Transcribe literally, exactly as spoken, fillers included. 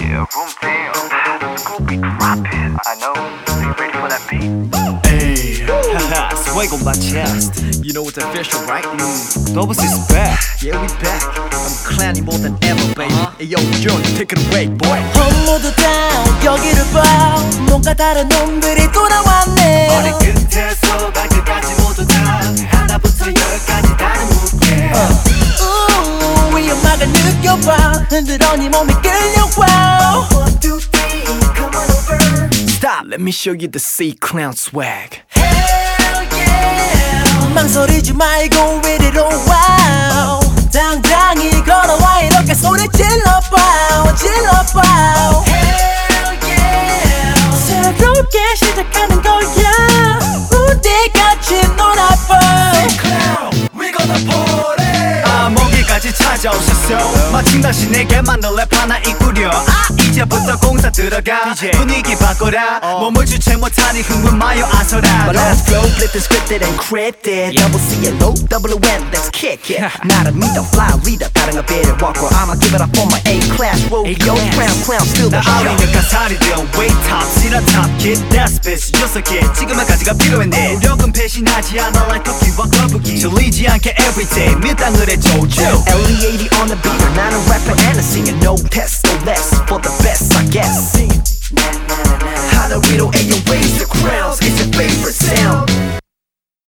Yeah, room deal. Let's go be dropping. I know. Are you ready for that beat? Hey, haha, swag on my chest. You know it's official, right? Mm. Doubles is back. Yeah, we back. I'm clanny more than ever, baby. Uh-huh. Hey, yo, yo, take it away, boy. 모두 다 여기를 봐. 뭔가 다른 놈들이 돌아왔네. 머리 끝에서 발끝까지 모두 다 하나부터 열까지 다른 무게. 우 위험하게 느껴봐. 흔들어 네 몸이 끌려와. One, two, three, come on over. Stop, let me show you the C-Clown swag. Hell yeah. 망설이지 말고 이리로 와. 당당히 걸어와 이렇게 소리 질러봐 질러봐. Hell yeah. 새롭게 시작하는 거야. 우리 같이 놀아봐. C-Clown, we gonna party. 아, 모기까지 찾아오셨어. 마침 다시 내게 맞는 랩 하나 이꾸려. 아, 이제부터 공사 들어가. 디제이. 분위기 바꿔라. 어. 몸을 주체 못하니 흥분 마요 아서라. But let's flow, flip it, scripted and encrypted. Double C and low, double N, let's kick it. 나를 믿어, fly leader, 다른 거 better walk. I'ma give it up for my A-class, rodeo, crown, crown, still the show. 나 아리는 가사리들, way top, 시라 top, kid, that's bitch, 요석해. 지금까지가 필요해 내 노력은 배신하지 않아, like 토끼와 거북이. 질리지 않게 everyday, 밀당을 해 조조. L E eighty on the beat.